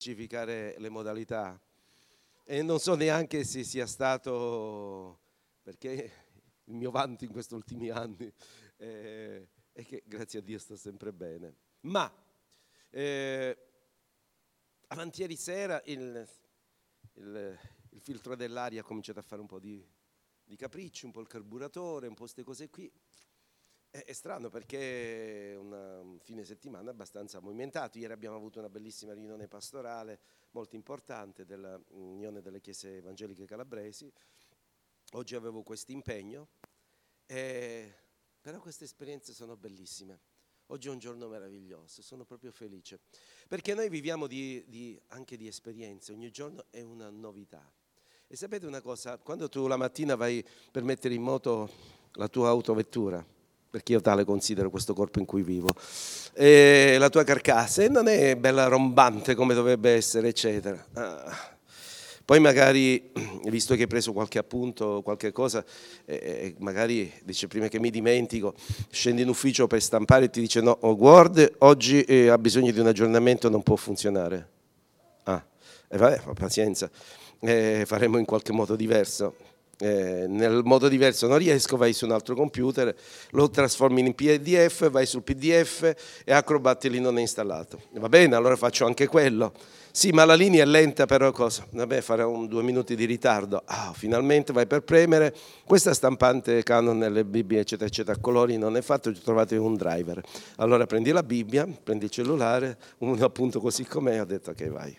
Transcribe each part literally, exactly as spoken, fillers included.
specificare le modalità e non so neanche se sia stato, perché il mio vanto in questi ultimi anni eh, è che grazie a Dio sto sempre bene, ma eh, avanti ieri sera il, il, il filtro dell'aria ha cominciato a fare un po' di, di capricci, un po' il carburatore, un po' queste cose qui. È, è strano perché è una, un fine settimana abbastanza movimentato. Ieri abbiamo avuto una bellissima riunione pastorale molto importante dell'Unione delle Chiese Evangeliche Calabresi. Oggi avevo questo impegno, eh, però queste esperienze sono bellissime. Oggi è un giorno meraviglioso, sono proprio felice, perché noi viviamo di, di, anche di esperienze, ogni giorno è una novità. E sapete una cosa, quando tu la mattina vai per mettere in moto la tua autovettura, perché io tale considero questo corpo in cui vivo, e la tua carcassa, e non è bella rombante come dovrebbe essere, eccetera. Ah. Poi magari, visto che hai preso qualche appunto, qualche cosa, eh, magari dice prima che mi dimentico, scendi in ufficio per stampare e ti dice no, oh, guarda, oggi eh, ha bisogno di un aggiornamento, non può funzionare. Ah, e eh, vabbè, pazienza, eh, faremo in qualche modo diverso. Eh, nel modo diverso non riesco, vai su un altro computer, lo trasformi in P D F, vai sul P D F e Acrobat lì non è installato. Va bene, allora faccio anche quello. Sì, ma la linea è lenta, però cosa? Vabbè, farà un due minuti di ritardo. Ah, finalmente vai per premere. Questa stampante Canon nelle Bibbie, eccetera, eccetera, a colori non è fatto, trovate un driver. Allora prendi la Bibbia, prendi il cellulare, un appunto così com'è, ho detto che okay, vai.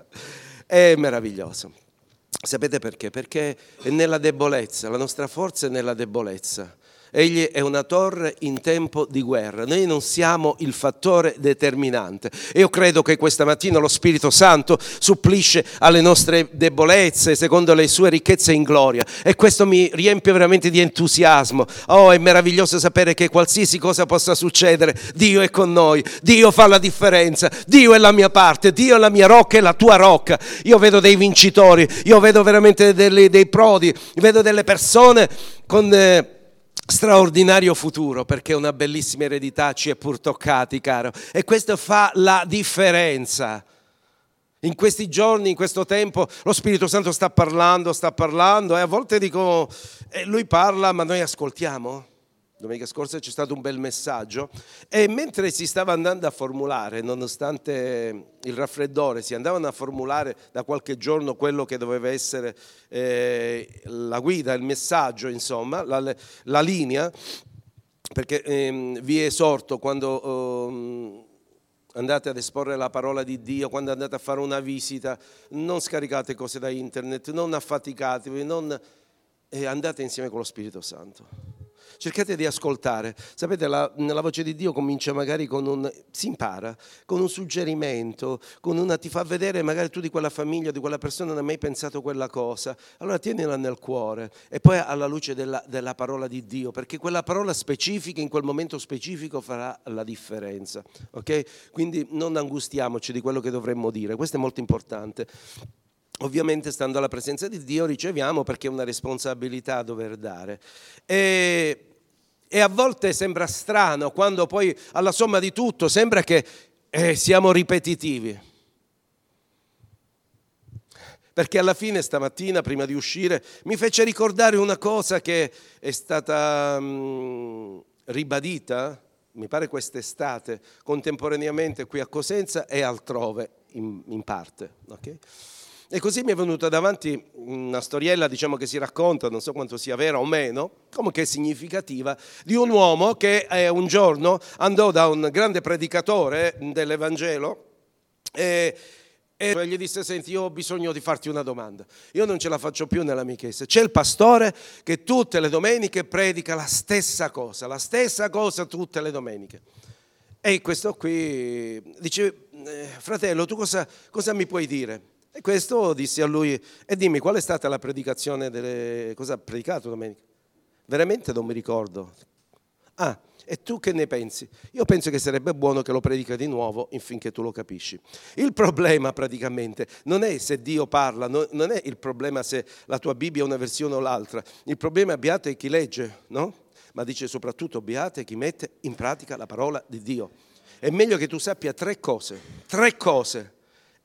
È meraviglioso. Sapete perché? Perché è nella debolezza, la nostra forza è nella debolezza. Egli è una torre in tempo di guerra, noi non siamo il fattore determinante. E io credo che questa mattina lo Spirito Santo supplisce alle nostre debolezze secondo le sue ricchezze in gloria, e questo mi riempie veramente di entusiasmo. Oh, è meraviglioso sapere che qualsiasi cosa possa succedere, Dio è con noi, Dio fa la differenza, Dio è la mia parte, Dio è la mia rocca e la tua rocca. Io vedo dei vincitori, io vedo veramente dei, dei prodi, vedo delle persone con Eh, straordinario futuro, perché una bellissima eredità ci è pur toccati, caro, e questo fa la differenza. In questi giorni, in questo tempo, lo Spirito Santo sta parlando, sta parlando, e a volte dico, eh, lui parla, ma noi ascoltiamo? Domenica scorsa c'è stato un bel messaggio, e mentre si stava andando a formulare, nonostante il raffreddore, si andavano a formulare da qualche giorno quello che doveva essere eh, la guida, il messaggio, insomma, la, la linea, perché ehm, vi esorto quando ehm, andate ad esporre la parola di Dio, quando andate a fare una visita, non scaricate cose da internet, non affaticatevi, non, eh, andate insieme con lo Spirito Santo. Cercate di ascoltare. Sapete, la, la voce di Dio comincia magari con un, si impara, con un suggerimento, con una, ti fa vedere magari tu di quella famiglia, di quella persona non hai mai pensato quella cosa. Allora tienila nel cuore e poi alla luce della, della parola di Dio, perché quella parola specifica in quel momento specifico farà la differenza. Ok? Quindi non angustiamoci di quello che dovremmo dire, questo è molto importante. Ovviamente stando alla presenza di Dio riceviamo, perché è una responsabilità dover dare. E, e a volte sembra strano, quando poi alla somma di tutto sembra che eh, siamo ripetitivi. Perché alla fine stamattina, prima di uscire, mi fece ricordare una cosa che è stata mh, ribadita, mi pare quest'estate, contemporaneamente qui a Cosenza e altrove in, in parte, ok? E così mi è venuta davanti una storiella, diciamo, che si racconta, non so quanto sia vera o meno, comunque è significativa, di un uomo che eh, un giorno andò da un grande predicatore dell'Evangelo e, e gli disse: senti, io ho bisogno di farti una domanda, io non ce la faccio più nella mia chiesa, c'è il pastore che tutte le domeniche predica la stessa cosa, la stessa cosa tutte le domeniche. E questo qui dice: fratello, tu cosa, cosa mi puoi dire? E questo disse a lui: e dimmi, qual è stata la predicazione delle... cosa ha predicato domenica? Veramente non mi ricordo. Ah, e tu che ne pensi? Io penso che sarebbe buono che lo predica di nuovo finché tu lo capisci. Il problema praticamente non è se Dio parla, non è il problema se la tua Bibbia è una versione o l'altra, il problema è beato chi legge, no? Ma dice soprattutto beato chi mette in pratica la parola di Dio. È meglio che tu sappia tre cose, tre cose,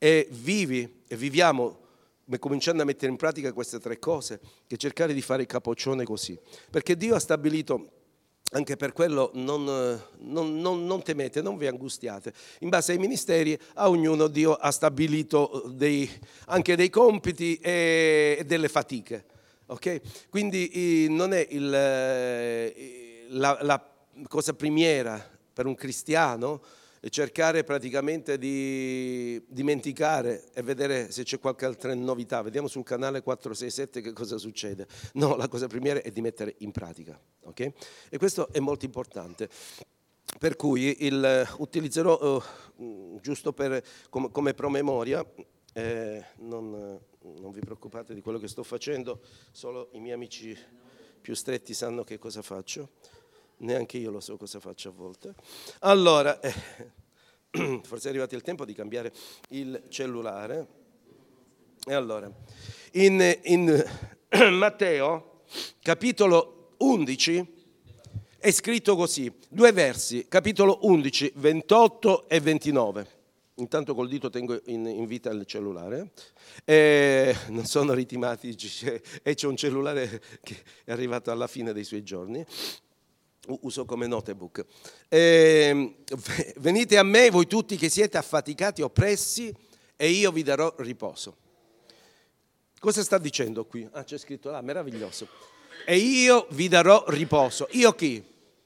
e vivi e viviamo cominciando a mettere in pratica queste tre cose, che cercare di fare il capoccione così. Perché Dio ha stabilito, anche per quello non, non, non, non temete, non vi angustiate. In base ai ministeri, a ognuno Dio ha stabilito dei, anche dei compiti e, e delle fatiche. Okay? Quindi non è il, la, la cosa primiera per un cristiano cercare praticamente di dimenticare e vedere se c'è qualche altra novità. Vediamo sul canale quattro sei sette che cosa succede. No, la cosa primiera è di mettere in pratica, ok? E questo è molto importante. Per cui il, utilizzerò, uh, giusto per, com, come promemoria, eh, non, non vi preoccupate di quello che sto facendo, solo i miei amici più stretti sanno che cosa faccio. Neanche io lo so cosa faccio a volte. Allora, eh, forse è arrivato il tempo di cambiare il cellulare. E allora, in, in Matteo, capitolo undici, è scritto così, due versi, capitolo undici, ventotto e ventinove. Intanto col dito tengo in, in vita il cellulare, e non sono ritmatici, e c'è un cellulare che è arrivato alla fine dei suoi giorni. Uso come notebook. Eh, venite a me voi tutti che siete affaticati e oppressi e io vi darò riposo. Cosa sta dicendo qui? Ah, c'è scritto là, meraviglioso. E io vi darò riposo. Io chi?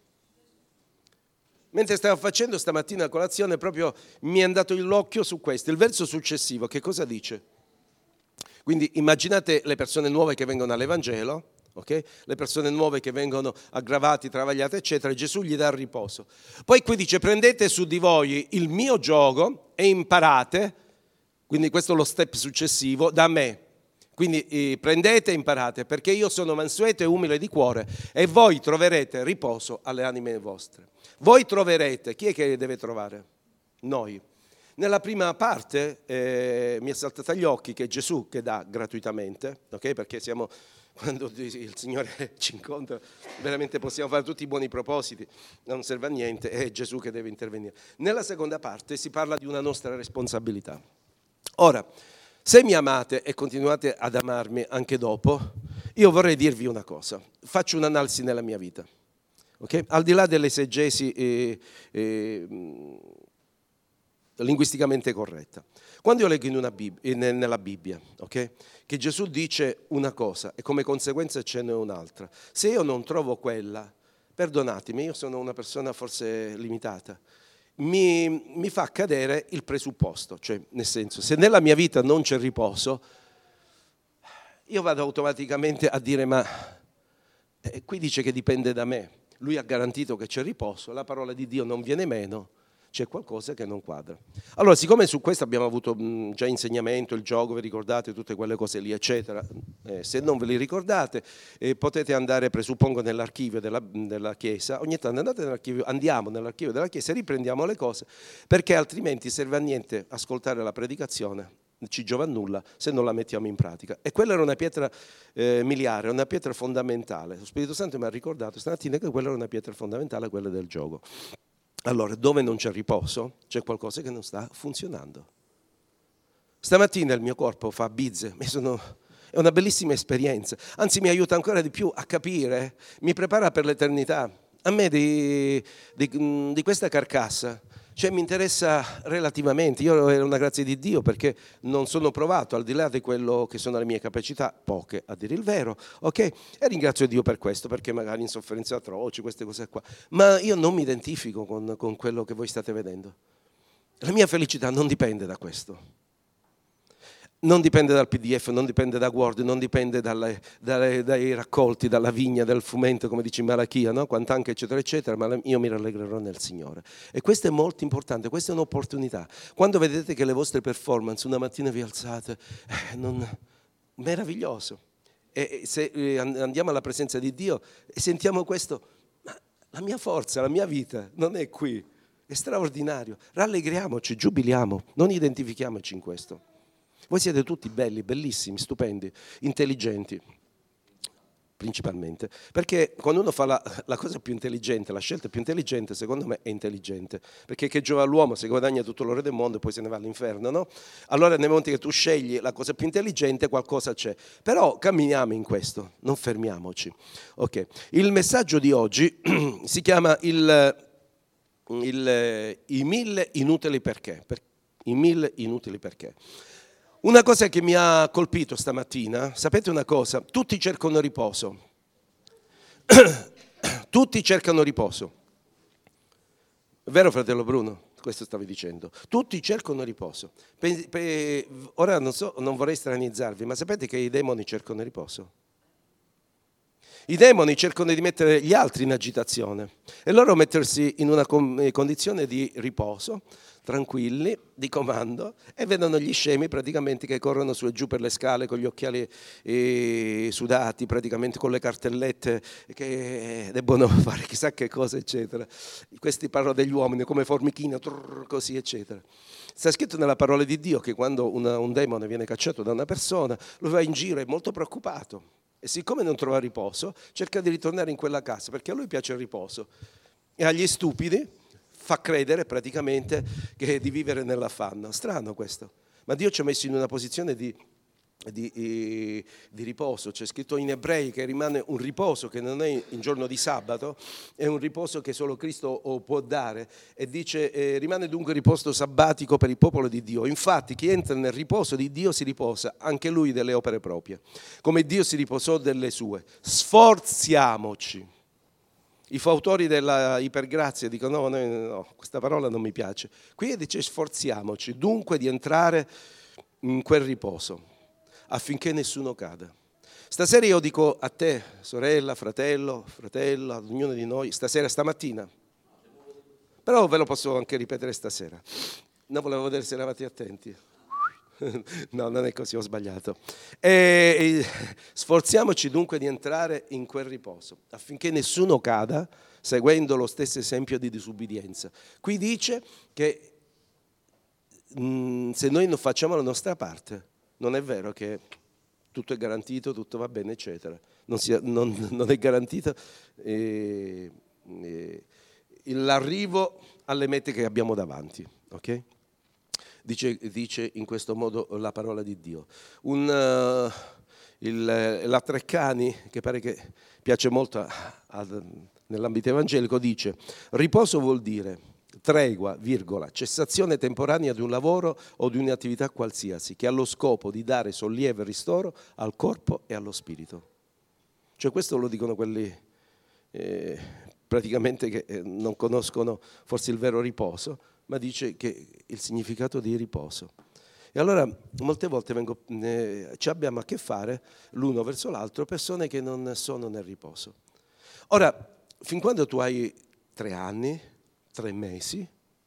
Mentre stavo facendo stamattina a colazione proprio mi è andato l'occhio su questo. Il verso successivo che cosa dice? Quindi immaginate le persone nuove che vengono all'Evangelo. Okay? Le persone nuove che vengono aggravate, travagliate, eccetera, Gesù gli dà il riposo. Poi qui dice: prendete su di voi il mio giogo e imparate, quindi questo è lo step successivo, da me. Quindi eh, prendete e imparate, perché io sono mansueto e umile di cuore, e voi troverete riposo alle anime vostre. Voi troverete, chi è che deve trovare? Noi. Nella prima parte eh, mi è saltato agli occhi che è Gesù che dà gratuitamente, okay? Perché siamo... Quando il Signore ci incontra, veramente possiamo fare tutti i buoni propositi, non serve a niente, è Gesù che deve intervenire. Nella seconda parte si parla di una nostra responsabilità. Ora, se mi amate e continuate ad amarmi anche dopo, io vorrei dirvi una cosa. Faccio un'analisi nella mia vita, okay? Al di là dell'esegesi eh, eh, linguisticamente corretta. Quando io leggo in una Bibbia, in, nella Bibbia, okay, che Gesù dice una cosa e come conseguenza ce n'è un'altra, se io non trovo quella, perdonatemi, io sono una persona forse limitata, mi, mi fa cadere il presupposto, cioè nel senso, se nella mia vita non c'è riposo, io vado automaticamente a dire ma eh, qui dice che dipende da me, lui ha garantito che c'è riposo, la parola di Dio non viene meno, c'è qualcosa che non quadra. Allora, siccome su questo abbiamo avuto mh, già insegnamento, il gioco, vi ricordate, tutte quelle cose lì, eccetera, eh, se non ve li ricordate, eh, potete andare, presuppongo, nell'archivio della, della Chiesa, ogni tanto andate nell'archivio, andiamo nell'archivio della Chiesa e riprendiamo le cose, perché altrimenti serve a niente ascoltare la predicazione, ci giova a nulla se non la mettiamo in pratica. E quella era una pietra eh, miliare, una pietra fondamentale. Lo Spirito Santo mi ha ricordato stamattina che quella era una pietra fondamentale, quella del gioco. Allora, dove non c'è riposo, c'è qualcosa che non sta funzionando. Stamattina il mio corpo fa bizze, mi sono, è una bellissima esperienza, anzi mi aiuta ancora di più a capire, mi prepara per l'eternità. A me di, di, di questa carcassa, cioè mi interessa relativamente, io è una grazia di Dio perché non sono provato al di là di quello che sono le mie capacità, poche a dire il vero, ok? E ringrazio Dio per questo, perché magari in sofferenze atroci, queste cose qua, ma io non mi identifico con, con quello che voi state vedendo. La mia felicità non dipende da questo. Non dipende dal P D F, non dipende da Word, non dipende dalle, dalle, dai raccolti, dalla vigna, dal frumento, come dice in Malachia, no? Quant'anche eccetera eccetera, ma io mi rallegrerò nel Signore. E questo è molto importante, questa è un'opportunità. Quando vedete che le vostre performance una mattina vi alzate, eh, non, meraviglioso. E se eh, andiamo alla presenza di Dio e sentiamo questo, ma la mia forza, la mia vita non è qui, è straordinario. Rallegriamoci, giubiliamo, non identifichiamoci in questo. Voi siete tutti belli, bellissimi, stupendi, intelligenti. principalmente, perché quando uno fa la, la cosa più intelligente, la scelta più intelligente, secondo me è intelligente, perché che giova all'uomo se guadagna tutto l'oro del mondo e poi se ne va all'inferno, no? Allora nel momento che tu scegli la cosa più intelligente qualcosa c'è, però camminiamo in questo, non fermiamoci. Ok, il messaggio di oggi si chiama il, il, i mille inutili perché, per, i mille inutili perché. Una cosa che mi ha colpito stamattina, sapete una cosa? Tutti cercano riposo. Tutti cercano riposo. È vero, fratello Bruno? Questo stavi dicendo. Tutti cercano riposo. Pe- pe- ora non so, non vorrei stranizzarvi, ma sapete che i demoni cercano riposo? I demoni cercano di mettere gli altri in agitazione e loro mettersi in una condizione di riposo, tranquilli, di comando, e vedono gli scemi praticamente che corrono su e giù per le scale con gli occhiali eh, sudati, praticamente con le cartellette che debbono fare chissà che cosa, eccetera. Questi parlano degli uomini come formichine, trrr, così, eccetera. Sta scritto nella parola di Dio che quando una, un demone viene cacciato da una persona, lo va in giro, è molto preoccupato. E siccome non trova riposo, cerca di ritornare in quella casa, perché a lui piace il riposo. E agli stupidi fa credere praticamente che è di vivere nell'affanno. Strano questo. Ma Dio ci ha messo in una posizione di, di, di riposo. C'è scritto in Ebrei che rimane un riposo che non è in giorno di sabato, è un riposo che solo Cristo può dare. E dice, eh, rimane dunque riposo sabbatico per il popolo di Dio. Infatti chi entra nel riposo di Dio si riposa anche lui delle opere proprie, come Dio si riposò delle sue. Sforziamoci. I fautori della ipergrazia dicono no, no, no, questa parola non mi piace. Qui dice sforziamoci dunque di entrare in quel riposo affinché nessuno cada. Stasera io dico a te, sorella, fratello, fratello, ad ognuno di noi, stasera, stamattina, però ve lo posso anche ripetere stasera. Non volevo vedere se eravate attenti. No, non è così, ho sbagliato. E, e, sforziamoci dunque di entrare in quel riposo, affinché nessuno cada seguendo lo stesso esempio di disubbidienza. Qui dice che mh, se noi non facciamo la nostra parte, non è vero che tutto è garantito, tutto va bene, eccetera. Non, sia, non, non è garantito eh, eh, l'arrivo alle mete che abbiamo davanti, ok? Dice, dice in questo modo la parola di Dio. Un, uh, il, la Treccani, che pare che piace molto a, a, nell'ambito evangelico, dice: riposo vuol dire tregua, virgola, cessazione temporanea di un lavoro o di un'attività qualsiasi che ha lo scopo di dare sollievo e ristoro al corpo e allo spirito. Cioè questo lo dicono quelli eh, praticamente che eh, non conoscono forse il vero riposo, ma dice che il significato di riposo. E allora molte volte vengo, eh, ci abbiamo a che fare l'uno verso l'altro, persone che non sono nel riposo. Ora, fin quando tu hai tre anni, tre mesi,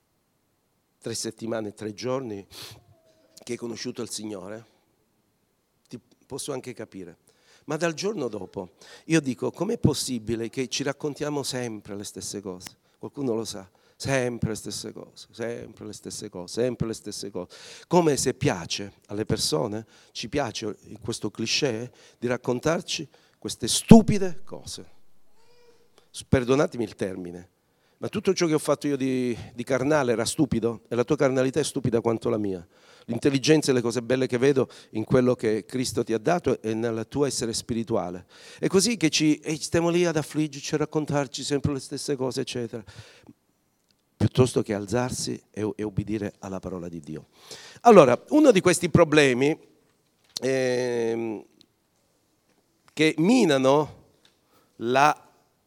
tre settimane, tre giorni che hai conosciuto il Signore, ti posso anche capire. Ma dal giorno dopo, io dico, com'è possibile che ci raccontiamo sempre le stesse cose? Qualcuno lo sa. Sempre le stesse cose, sempre le stesse cose, sempre le stesse cose. Come se piace alle persone, ci piace questo cliché di raccontarci queste stupide cose. Perdonatemi il termine, ma tutto ciò che ho fatto io di, di carnale era stupido e la tua carnalità è stupida quanto la mia. L'intelligenza e le cose belle che vedo in quello che Cristo ti ha dato e nel tuo essere spirituale. È così che ci e stiamo lì ad affliggerci, a raccontarci sempre le stesse cose, eccetera, piuttosto che alzarsi e, e ubbidire alla parola di Dio. Allora, uno di questi problemi eh, che minano la,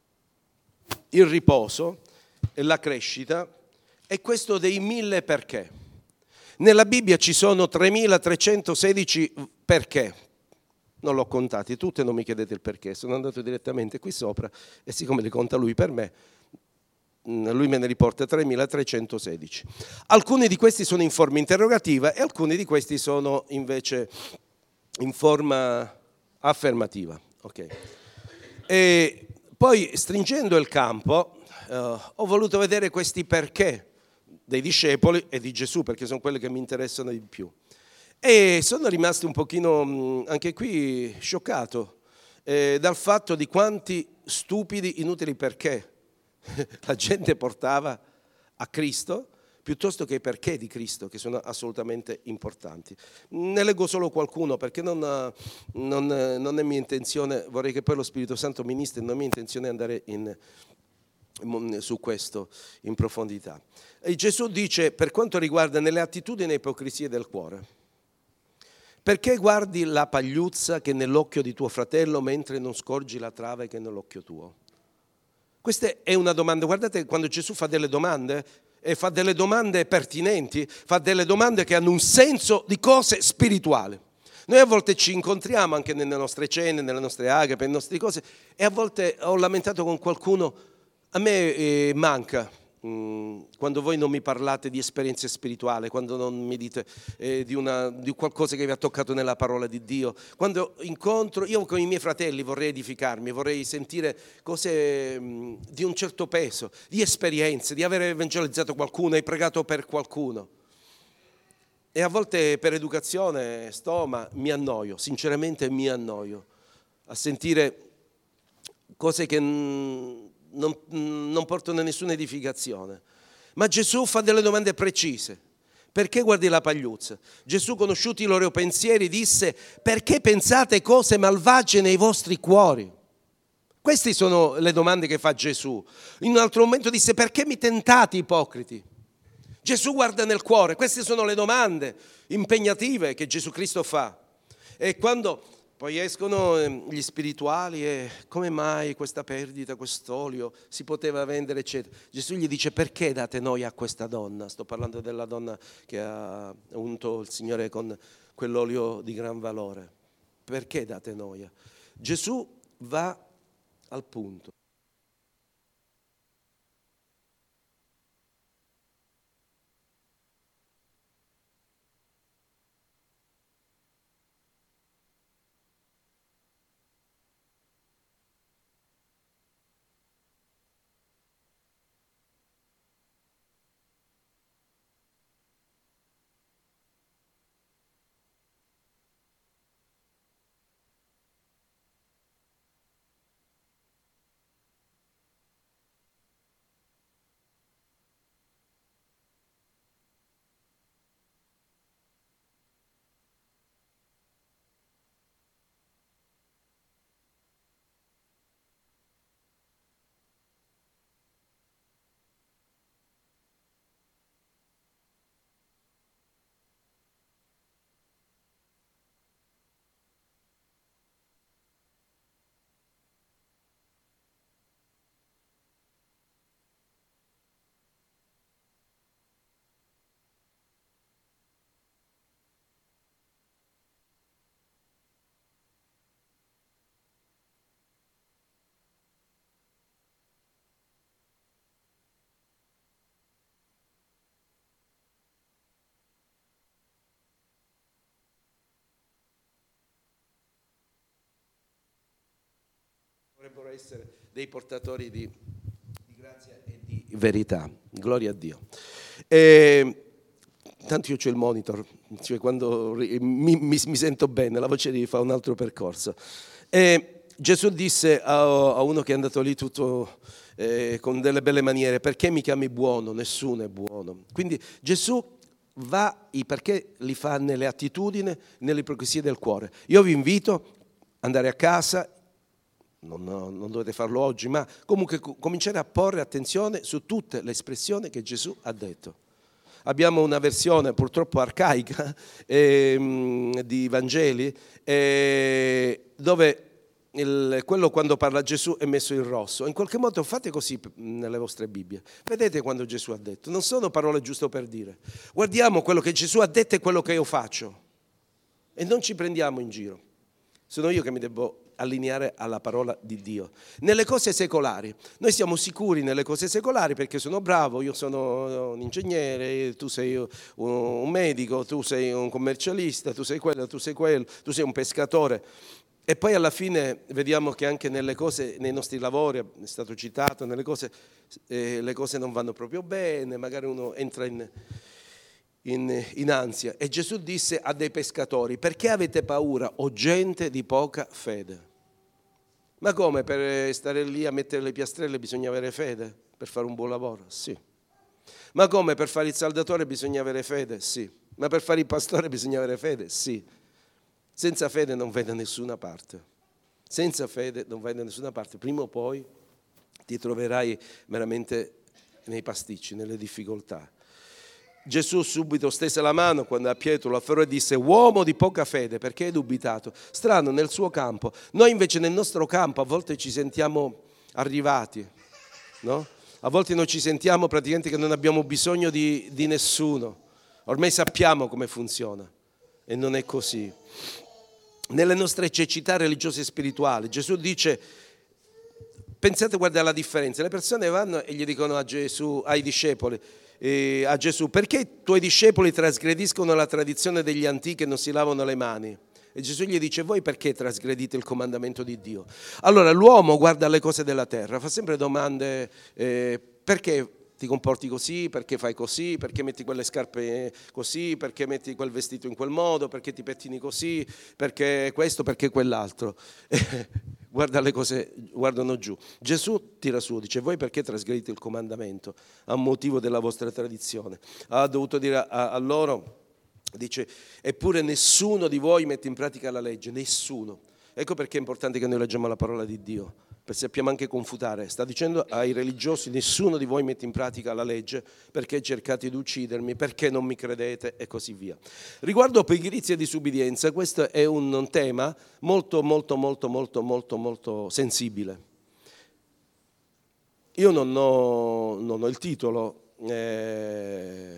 il riposo e la crescita è questo dei mille perché. Nella Bibbia ci sono tremilatrecentosedici perché. Non l'ho contati tutti, non mi chiedete il perché, sono andato direttamente qui sopra e siccome li conta lui per me, lui me ne riporta tremilatrecentosedici. Alcuni di questi sono in forma interrogativa e alcuni di questi sono invece in forma affermativa. Okay. E poi, stringendo il campo, eh, ho voluto vedere questi perché dei discepoli e di Gesù, perché sono quelli che mi interessano di più. E sono rimasto un pochino, anche qui, scioccato eh, dal fatto di quanti stupidi, inutili perché la gente portava a Cristo, piuttosto che i perché di Cristo, che sono assolutamente importanti. Ne leggo solo qualcuno, perché non, non, non è mia intenzione, vorrei che poi lo Spirito Santo ministri, non è mia intenzione andare in, su questo in profondità. E Gesù dice, per quanto riguarda nelle attitudini e ipocrisie del cuore, perché guardi la pagliuzza che è nell'occhio di tuo fratello mentre non scorgi la trave che è nell'occhio tuo? Questa è una domanda, guardate quando Gesù fa delle domande, e fa delle domande pertinenti, fa delle domande che hanno un senso di cose spirituali. Noi a volte ci incontriamo anche nelle nostre cene, nelle nostre agape, nelle nostre cose, e a volte ho lamentato con qualcuno, a me eh, manca, mh, quando voi non mi parlate di esperienze spirituali, quando non mi dite eh, di, una, di qualcosa che vi ha toccato nella parola di Dio, quando incontro, io con i miei fratelli vorrei edificarmi, vorrei sentire cose mh, di un certo peso, di esperienze, di aver evangelizzato qualcuno, hai pregato per qualcuno. E a volte per educazione sto, ma mi annoio, sinceramente mi annoio a sentire cose che non, non portano a nessuna edificazione. Ma Gesù fa delle domande precise. Perché guardi la pagliuzza? Gesù, conosciuti i loro pensieri, disse: perché pensate cose malvagie nei vostri cuori? Queste sono le domande che fa Gesù. In un altro momento disse: perché mi tentate, ipocriti? Gesù guarda nel cuore. Queste sono le domande impegnative che Gesù Cristo fa. E quando poi escono gli spirituali e come mai questa perdita, quest'olio si poteva vendere, eccetera. Gesù gli dice: perché date noia a questa donna? Sto parlando della donna che ha unto il Signore con quell'olio di gran valore. Perché date noia? Gesù va al punto. Dovrebbero essere dei portatori di, di grazia e di verità. Gloria a Dio. E, tanto io c'ho il monitor, cioè quando mi, mi, mi sento bene, la voce fa un altro percorso. E Gesù disse a, a uno che è andato lì tutto eh, con delle belle maniere: perché mi chiami buono? Nessuno è buono. Quindi Gesù va, i perché li fa nelle attitudini, nelle ipocrisie del cuore. Io vi invito ad andare a casa. Non, non dovete farlo oggi, ma comunque cominciare a porre attenzione su tutte le espressioni che Gesù ha detto. Abbiamo una versione purtroppo arcaica eh, di Vangeli eh, dove il, quello quando parla Gesù è messo in rosso. In qualche modo fate così nelle vostre Bibbie. Vedete quando Gesù ha detto. Non sono parole giusto per dire. Guardiamo quello che Gesù ha detto e quello che io faccio. E non ci prendiamo in giro. Sono io che mi devo allineare alla parola di Dio. Nelle cose secolari, noi siamo sicuri nelle cose secolari perché sono bravo, io sono un ingegnere, tu sei un medico, tu sei un commercialista, tu sei quello, tu sei quello, tu sei un pescatore. E poi alla fine vediamo che anche nelle cose, nei nostri lavori, è stato citato, nelle cose, eh, le cose non vanno proprio bene, magari uno entra in... In, in ansia. E Gesù disse a dei pescatori: perché avete paura, o gente di poca fede? Ma come, per stare lì a mettere le piastrelle bisogna avere fede? Per fare un buon lavoro? Sì. Ma come, per fare il saldatore bisogna avere fede? Sì. Ma per fare il pastore bisogna avere fede? Sì. Senza fede non vai da nessuna parte. Senza fede non vai da nessuna parte. Prima o poi ti troverai veramente nei pasticci, nelle difficoltà. Gesù subito stese la mano quando a Pietro lo afferrò e disse: uomo di poca fede, perché hai dubitato? Strano, nel suo campo. Noi invece nel nostro campo a volte ci sentiamo arrivati, no? A volte noi ci sentiamo praticamente che non abbiamo bisogno di, di nessuno. Ormai sappiamo come funziona e non è così. Nelle nostre cecità religiose e spirituali Gesù dice, pensate, guarda la differenza, le persone vanno e gli dicono a Gesù, ai discepoli, eh, a Gesù: perché i tuoi discepoli trasgrediscono la tradizione degli antichi e non si lavano le mani? E Gesù gli dice: voi perché trasgredite il comandamento di Dio? Allora l'uomo guarda le cose della terra, fa sempre domande, eh, perché ti comporti così, perché fai così, perché metti quelle scarpe così, perché metti quel vestito in quel modo, perché ti pettini così, perché questo, perché quell'altro. Guarda le cose, guardano giù. Gesù tira su, dice: voi perché trasgredite il comandamento? A motivo della vostra tradizione. Ha dovuto dire a, a loro, dice: eppure nessuno di voi mette in pratica la legge, nessuno. Ecco perché è importante che noi leggiamo la parola di Dio, perché sappiamo anche confutare. Sta dicendo ai religiosi: nessuno di voi mette in pratica la legge, perché cercate di uccidermi, perché non mi credete e così via. Riguardo pigrizia e disubbidienza, questo è un, un tema molto molto molto molto molto molto sensibile. Io non ho, non ho il titolo eh,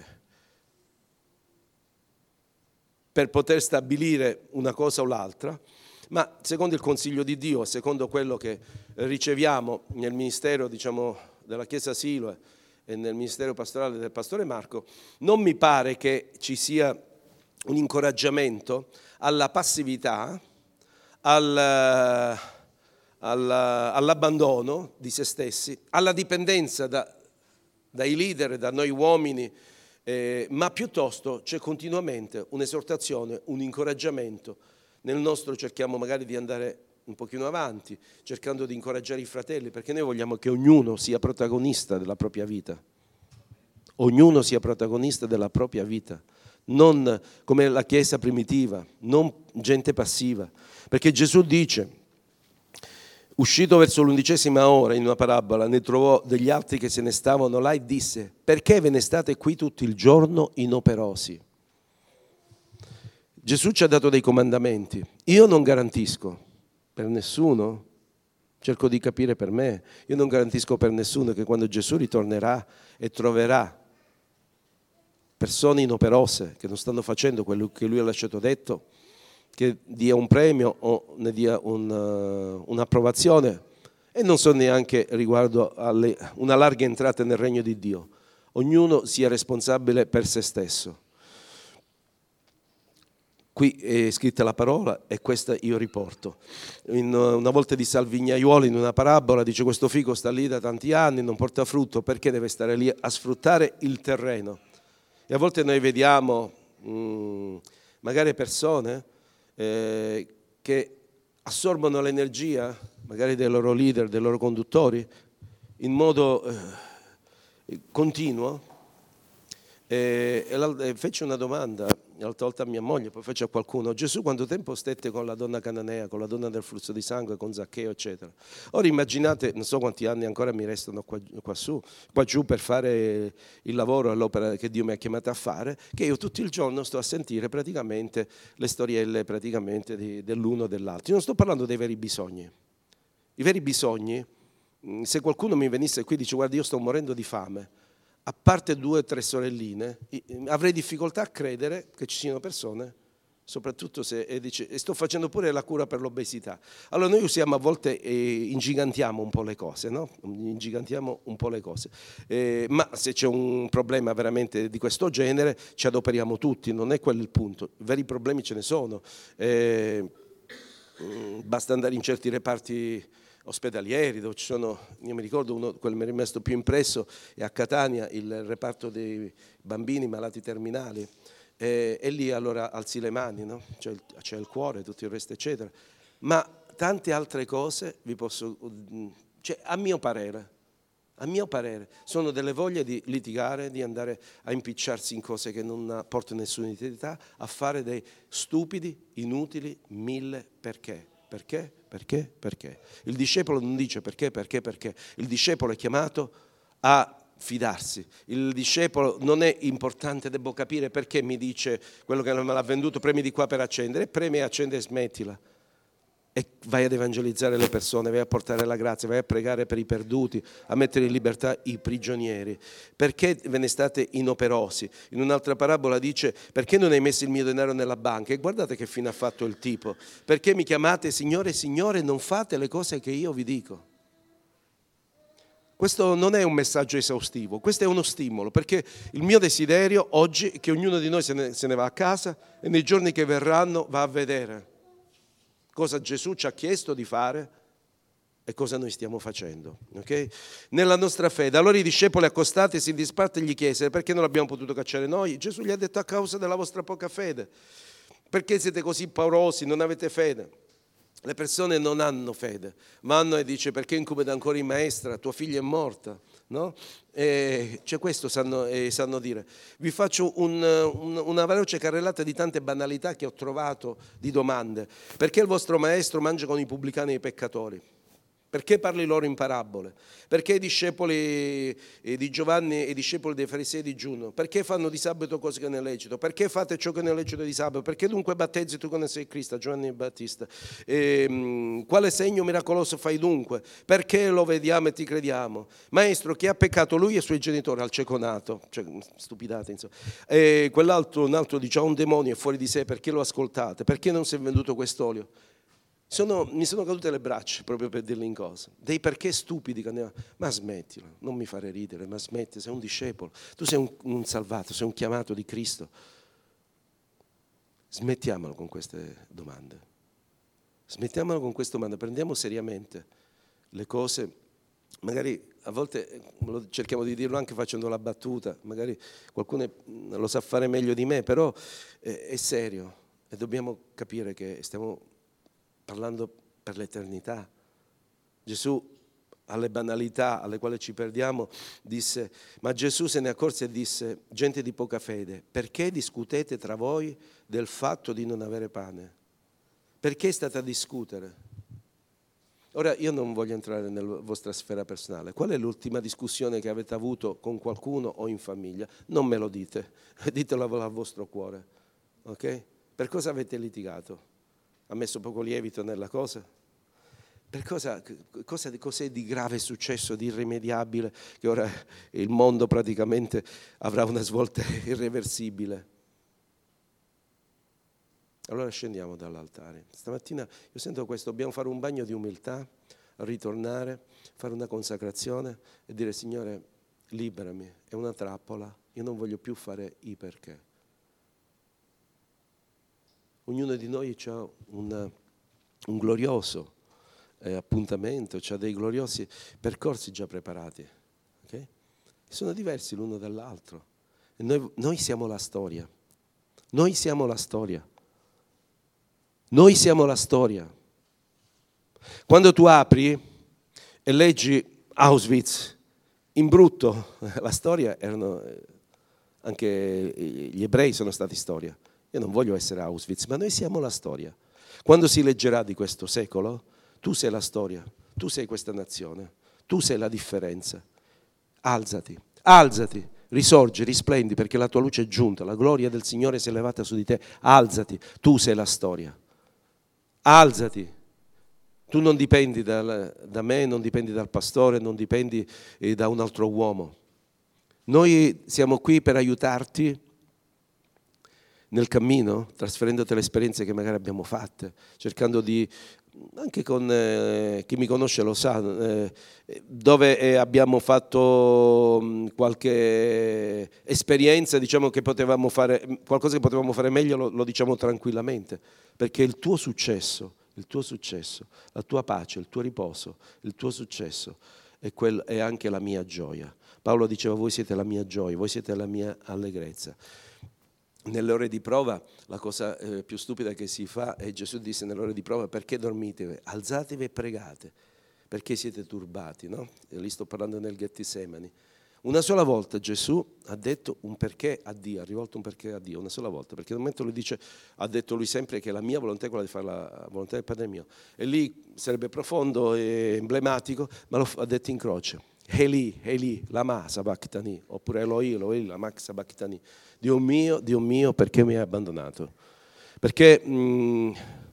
per poter stabilire una cosa o l'altra, ma secondo il consiglio di Dio, secondo quello che riceviamo nel ministero, diciamo, della Chiesa Siloe e nel ministero pastorale del pastore Marco, non mi pare che ci sia un incoraggiamento alla passività, al, al, all'abbandono di se stessi, alla dipendenza da, dai leader, da noi uomini, eh, ma piuttosto c'è continuamente un'esortazione, un incoraggiamento. Nel nostro cerchiamo magari di andare un pochino avanti, cercando di incoraggiare i fratelli, perché noi vogliamo che ognuno sia protagonista della propria vita. Ognuno sia protagonista della propria vita, non come la Chiesa primitiva, non gente passiva. Perché Gesù dice, uscito verso l'undicesima ora in una parabola, ne trovò degli altri che se ne stavano là e disse: perché ve ne state qui tutto il giorno inoperosi? Gesù ci ha dato dei comandamenti. Io non garantisco per nessuno, cerco di capire per me, io non garantisco per nessuno che quando Gesù ritornerà e troverà persone inoperose che non stanno facendo quello che lui ha lasciato detto, che dia un premio o ne dia un, uh, un'approvazione, e non so neanche riguardo a una larga entrata nel regno di Dio. Ognuno sia responsabile per se stesso. Qui è scritta la parola e questa io riporto. In, una volta di Salvignaiuolo in una parabola dice: questo fico sta lì da tanti anni, non porta frutto, perché deve stare lì a sfruttare il terreno? E a volte noi vediamo mh, magari persone eh, che assorbono l'energia magari dei loro leader, dei loro conduttori in modo eh, continuo. E, e fece una domanda l'altra volta a mia moglie, poi fece a qualcuno: Gesù quanto tempo stette con la donna cananea, con la donna del flusso di sangue, con Zaccheo eccetera? Ora immaginate, non so quanti anni ancora mi restano qua, qua su, qua giù per fare il lavoro, l'opera che Dio mi ha chiamato a fare, che io tutto il giorno sto a sentire praticamente le storielle praticamente di, dell'uno o dell'altro. Io non sto parlando dei veri bisogni. I veri bisogni, se qualcuno mi venisse qui e dice: guarda, io sto morendo di fame, a parte due o tre sorelline, avrei difficoltà a credere che ci siano persone, soprattutto se e dice, e sto facendo pure la cura per l'obesità. Allora noi usiamo a volte e ingigantiamo un po' le cose, no? Ingigantiamo un po' le cose. Eh, ma se c'è un problema veramente di questo genere, ci adoperiamo tutti, non è quello il punto. I veri problemi ce ne sono. Eh, basta andare in certi reparti ospedalieri dove ci sono, io mi ricordo uno, quello che mi è rimasto più impresso è a Catania, il reparto dei bambini malati terminali, e, e lì allora alzi le mani, no? C'è, il, c'è il cuore, tutto il resto eccetera, ma tante altre cose vi posso, cioè, a mio parere, a mio parere, sono delle voglie di litigare, di andare a impicciarsi in cose che non portano nessuna utilità, a fare dei stupidi, inutili, mille perché. Perché? Perché? Perché? Il discepolo non dice perché, perché, perché. Il discepolo è chiamato a fidarsi. Il discepolo non è importante, devo capire perché mi dice quello che non me l'ha venduto, premi di qua per accendere, premi e accendere e smettila. E vai ad evangelizzare le persone, vai a portare la grazia, vai a pregare per i perduti, a mettere in libertà i prigionieri. Perché ve ne state inoperosi? In un'altra parabola dice: perché non hai messo il mio denaro nella banca? E guardate che fine ha fatto il tipo. Perché mi chiamate Signore, Signore, non fate le cose che io vi dico. Questo non è un messaggio esaustivo, questo è uno stimolo, perché il mio desiderio oggi è che ognuno di noi se ne, se ne va a casa e nei giorni che verranno va a vedere cosa Gesù ci ha chiesto di fare e cosa noi stiamo facendo, ok? Nella nostra fede. Allora i discepoli accostatisi in disparte gli chiesero: perché non l'abbiamo potuto cacciare noi? Gesù gli ha detto: a causa della vostra poca fede. Perché siete così paurosi, non avete fede? Le persone non hanno fede, ma hanno, e dice: perché incubeta ancora in maestra, tua figlia è morta, no? E cioè questo sanno, eh, sanno dire. Vi faccio un, un, una veloce carrellata di tante banalità che ho trovato di domande. Perché il vostro maestro mangia con i pubblicani e i peccatori? Perché parli loro in parabole? Perché i discepoli di Giovanni e i discepoli dei farisei digiunano? Perché fanno di sabato cose che non è lecito? Perché fate ciò che non è lecito di sabato? Perché dunque battezzi tu che ne sei Cristo, Giovanni Battista? E, mh, quale segno miracoloso fai dunque? Perché lo vediamo e ti crediamo? Maestro, chi ha peccato, lui e i suoi genitori? Al cieco nato, cioè, stupidate insomma. E quell'altro, un altro dice: ha un demonio, è fuori di sé, perché lo ascoltate? Perché non si è venduto quest'olio? Sono, mi sono cadute le braccia proprio per dirle in cosa. Dei perché stupidi che andiamo. Ma smettila, non mi fare ridere, ma smetti, sei un discepolo, tu sei un, un salvato, sei un chiamato di Cristo. Smettiamolo con queste domande. Smettiamolo con queste domande, prendiamo seriamente le cose. Magari a volte cerchiamo di dirlo anche facendo la battuta, magari qualcuno lo sa fare meglio di me, però è serio e dobbiamo capire che stiamo parlando per l'eternità. Gesù alle banalità alle quali ci perdiamo disse, ma Gesù se ne accorse e disse: gente di poca fede, perché discutete tra voi del fatto di non avere pane? Perché state a discutere? Ora io non voglio entrare nella vostra sfera personale. Qual è l'ultima discussione che avete avuto con qualcuno o in famiglia? Non me lo dite, ditelo al vostro cuore, ok? Per cosa avete litigato? Ha messo poco lievito nella cosa? Per cosa, cosa, cos'è di grave successo, di irrimediabile, che ora il mondo praticamente avrà una svolta irreversibile? Allora scendiamo dall'altare. Stamattina io sento questo, dobbiamo fare un bagno di umiltà, ritornare, fare una consacrazione e dire: Signore, liberami, è una trappola, io non voglio più fare i perché. Ognuno di noi ha un, un glorioso eh, appuntamento, ha dei gloriosi percorsi già preparati, okay? Sono diversi l'uno dall'altro. E noi, noi siamo la storia, noi siamo la storia, noi siamo la storia. Quando tu apri e leggi Auschwitz in brutto, la storia erano, anche gli ebrei sono stati storia. Io non voglio essere Auschwitz, ma noi siamo la storia. Quando si leggerà di questo secolo, tu sei la storia, tu sei questa nazione, tu sei la differenza. Alzati, alzati, risorgi, risplendi, perché la tua luce è giunta, la gloria del Signore si è levata su di te. Alzati, tu sei la storia. Alzati. Tu non dipendi da, da me, non dipendi dal pastore, non dipendi eh, da un altro uomo. Noi siamo qui per aiutarti nel cammino, trasferendoti le esperienze che magari abbiamo fatte, cercando di, anche con eh, chi mi conosce lo sa, eh, dove eh, abbiamo fatto mh, qualche esperienza, diciamo che potevamo fare, qualcosa che potevamo fare meglio, lo, lo diciamo tranquillamente, perché il tuo successo, il tuo successo, la tua pace, il tuo riposo, il tuo successo è, quel, è anche la mia gioia. Paolo diceva: voi siete la mia gioia, voi siete la mia allegrezza. nelle ore di prova la cosa eh, più stupida che si fa è Gesù disse nelle ore di prova: perché dormite? Alzatevi e pregate, perché siete turbati, no? E lì sto parlando nel Gettisemani. Una sola volta Gesù ha detto un perché a Dio, ha rivolto un perché a Dio, una sola volta, perché nel momento lui dice, ha detto lui sempre che la mia volontà è quella di fare la volontà del Padre mio, e lì sarebbe profondo e emblematico, ma lo ha detto in croce: Eli, Eli, lama sabachthani, oppure Eloi, Eloi, lama sabachthani, Dio mio, Dio mio, perché mi hai abbandonato? Perché mh,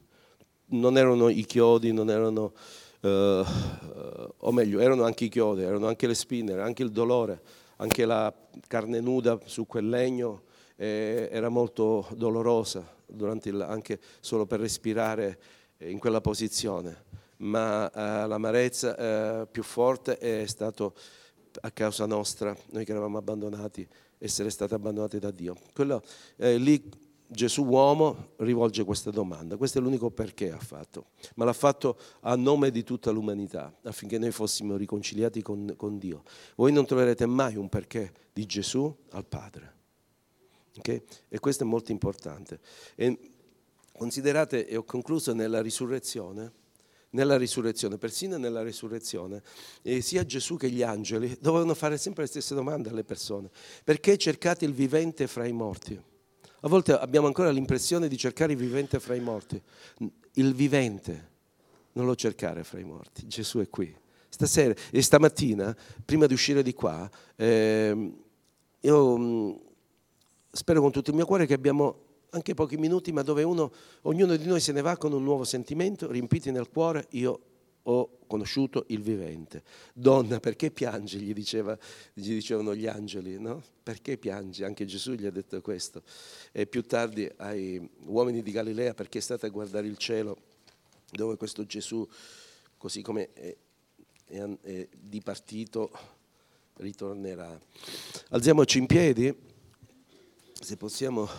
non erano i chiodi, non erano... Uh, o meglio, erano anche i chiodi, erano anche le spine, era anche il dolore, anche la carne nuda su quel legno eh, era molto dolorosa, durante il, anche solo per respirare in quella posizione, ma uh, l'amarezza uh, più forte è stato a causa nostra, noi che eravamo abbandonati, essere stati abbandonati da Dio. Quello, eh, lì Gesù uomo rivolge questa domanda, questo è l'unico perché ha fatto, ma l'ha fatto a nome di tutta l'umanità, affinché noi fossimo riconciliati con, con Dio. Voi non troverete mai un perché di Gesù al Padre, okay? E questo è molto importante. E considerate, e ho concluso, nella risurrezione, nella risurrezione, persino nella risurrezione, eh, sia Gesù che gli angeli dovevano fare sempre le stesse domande alle persone: perché cercate il vivente fra i morti? A volte abbiamo ancora l'impressione di cercare il vivente fra i morti. Il vivente non lo cercare fra i morti, Gesù è qui. Stasera e stamattina, prima di uscire di qua, eh, io mh, spero con tutto il mio cuore che abbiamo anche pochi minuti, ma dove uno, ognuno di noi se ne va con un nuovo sentimento, riempiti nel cuore: io ho conosciuto il vivente. Donna, perché piangi? Gli, diceva, gli dicevano gli angeli, no? Perché piangi? Anche Gesù gli ha detto questo. E più tardi ai uomini di Galilea: perché state a guardare il cielo, dove questo Gesù, così come è, è, è dipartito, ritornerà. Alziamoci in piedi, se possiamo